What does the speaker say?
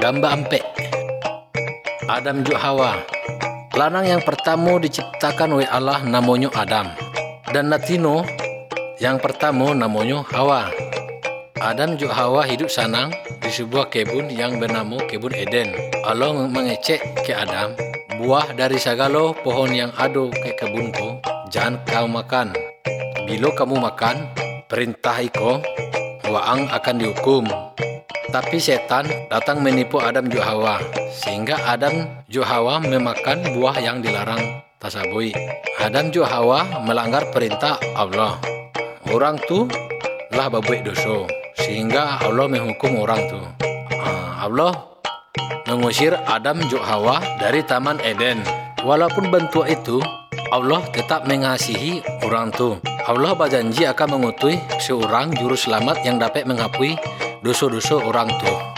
Gambar empek. Adam juk Hawa. Lanang yang pertama diciptakan oleh Allah namanya Adam. Dan natino yang pertama namanya Hawa. Adam juk Hawa hidup senang di sebuah kebun yang bernama Kebun Eden. Allah mengecek ke Adam, buah dari segala pohon yang ada ke kebunku, jangan kau makan. Bila kamu makan, perintah iko, waang akan dihukum. Tapi setan datang menipu Adam juk Hawa, sehingga Adam juk Hawa memakan buah yang dilarang tasabui. Adam juk Hawa melanggar perintah Allah. Orang tu lah berbuat dosa, sehingga Allah menghukum orang tu. Allah mengusir Adam juk Hawa dari Taman Eden. Walaupun bentuk itu, Allah tetap mengasihi orang tu. Allah berjanji akan mengutus seorang juru selamat yang dapat menghapus dosa-dosa orang tu.